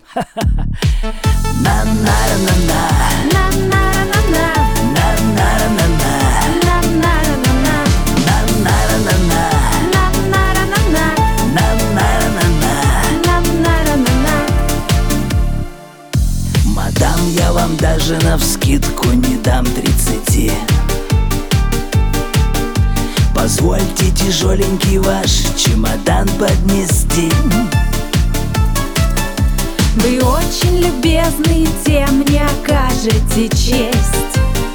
Мадам, я вам даже навскидку не дам 30. Позвольте тяжеленький ваш чемодан поднести. Вы очень любезны, тем мне окажете честь.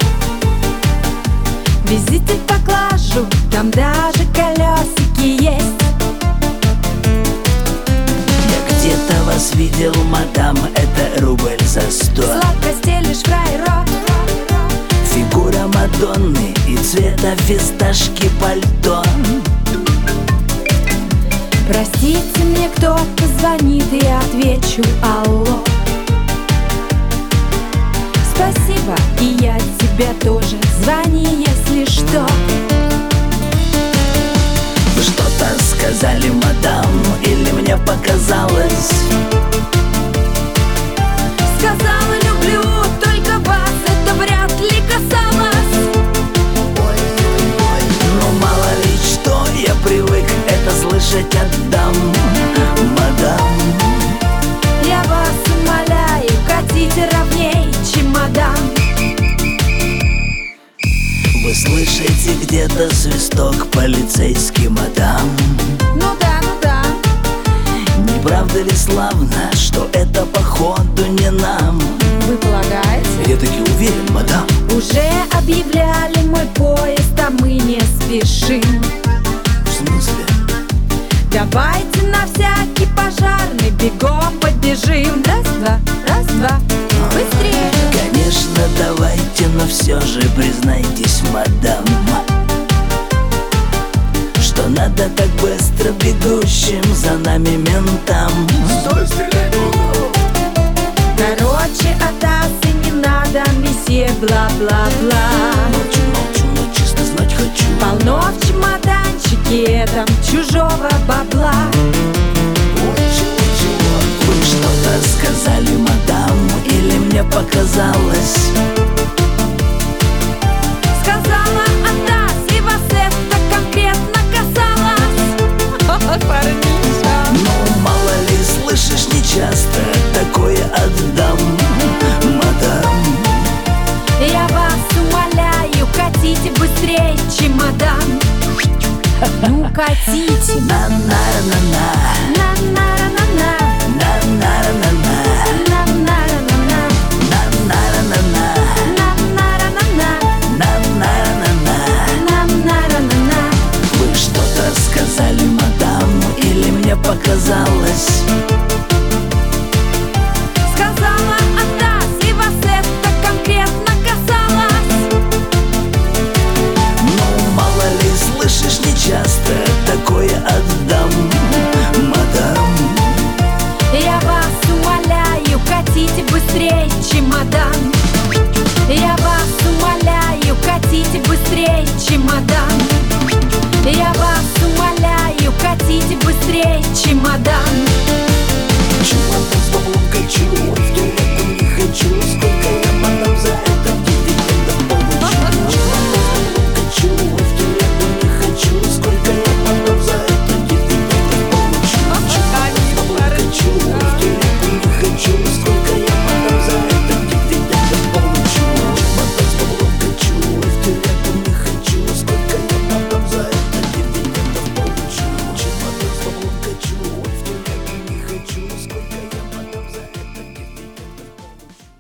Везите поклажу, там даже колесики есть. Я где-то вас видел, мадам, это рубль за 100. Сладко стелишь фраерок, Фигура Мадонны и цвета фисташки пальто. простите, мне кто-то звонит, и я отвечу алло. Спасибо, и я тебе тоже, звони, если что. Вы что-то сказали, мадам, или мне показалось? Сказала люблю, только вас это вряд ли касалось. Ну мало ли что, я привык это слышать от дам, мадам. Я вас умоляю, катите ровней чемодан. Вы слышите где-то свисток полицейский, мадам? Ну да, ну да. Не правда ли славно, что это походу не нам? Вы полагаете? Я таки уверен, мадам. Уже объявляли мой поезд, а мы не спешим. В смысле? Давайте на всякий пожарный бегом побежим. Раз-два, раз-два, быстрее. Конечно, давайте, но все же признайтесь, мадам, что надо так быстро бегущим за нами ментам. Стой, стрелять буду! Короче, от асы не надо, месье, бла-бла-бла. Молчу, молчу, но чисто знать хочу. Полно в чемоданчике там чужого бабла. Вы что-то сказали, мадам, или мне показалось? Сказала от асы, вас это конкретно касалось. Парниша. Ну, мало ли, слышишь, нечасто такое отдам, мадам. Я вас умоляю, катите быстрее чемодан. Ну, катите. На-на-на-на.